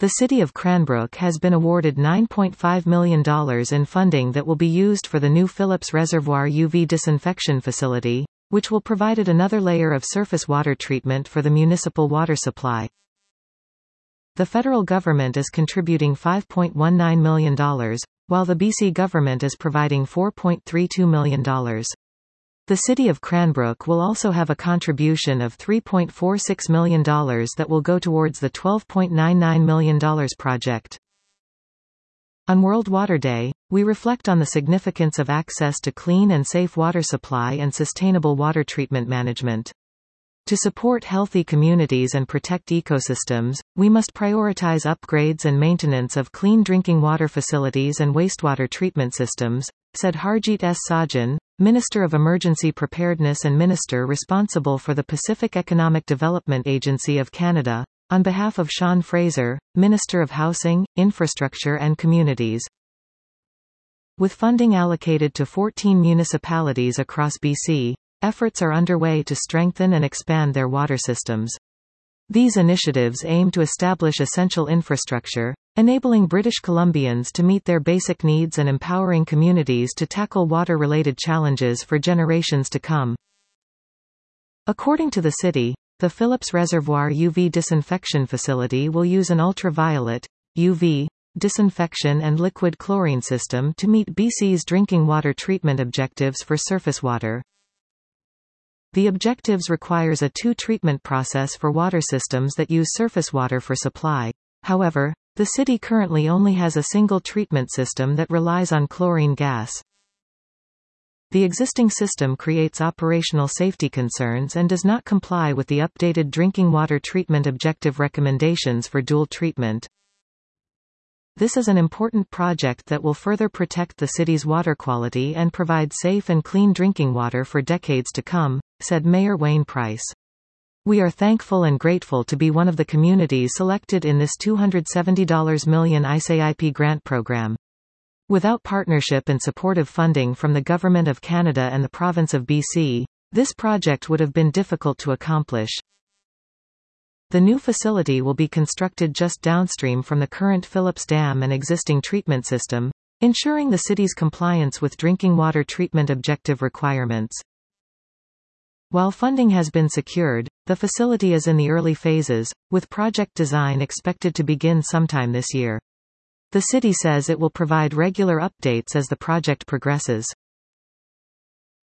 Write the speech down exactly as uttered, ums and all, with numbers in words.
The city of Cranbrook has been awarded nine point five million dollars in funding that will be used for the new Phillips Reservoir U V disinfection facility, which will provide it another layer of surface water treatment for the municipal water supply. The federal government is contributing five point one nine million dollars, while the B C government is providing four point three two million dollars. The city of Cranbrook will also have a contribution of three point four six million dollars that will go towards the twelve point nine nine million dollars project. On World Water Day, we reflect on the significance of access to clean and safe water supply and sustainable water treatment management. To support healthy communities and protect ecosystems, we must prioritize upgrades and maintenance of clean drinking water facilities and wastewater treatment systems, said Harjit S. Sajan, Minister of Emergency Preparedness and Minister responsible for the Pacific Economic Development Agency of Canada, on behalf of Sean Fraser, Minister of Housing, Infrastructure and Communities. With funding allocated to fourteen municipalities across B C, efforts are underway to strengthen and expand their water systems. These initiatives aim to establish essential infrastructure, enabling British Columbians to meet their basic needs and empowering communities to tackle water-related challenges for generations to come. According to the city, the Phillips Reservoir U V disinfection facility will use an ultraviolet, U V, disinfection and liquid chlorine system to meet B C's drinking water treatment objectives for surface water. The objectives requires a two-treatment process for water systems that use surface water for supply. However, the city currently only has a single treatment system that relies on chlorine gas. The existing system creates operational safety concerns and does not comply with the updated drinking water treatment objective recommendations for dual treatment. This is an important project that will further protect the city's water quality and provide safe and clean drinking water for decades to come, said Mayor Wayne Price. We are thankful and grateful to be one of the communities selected in this two hundred seventy million dollars I C I P grant program. Without partnership and supportive funding from the Government of Canada and the Province of B C, this project would have been difficult to accomplish. The new facility will be constructed just downstream from the current Phillips Dam and existing treatment system, ensuring the city's compliance with drinking water treatment objective requirements. While funding has been secured, the facility is in the early phases, with project design expected to begin sometime this year. The city says it will provide regular updates as the project progresses.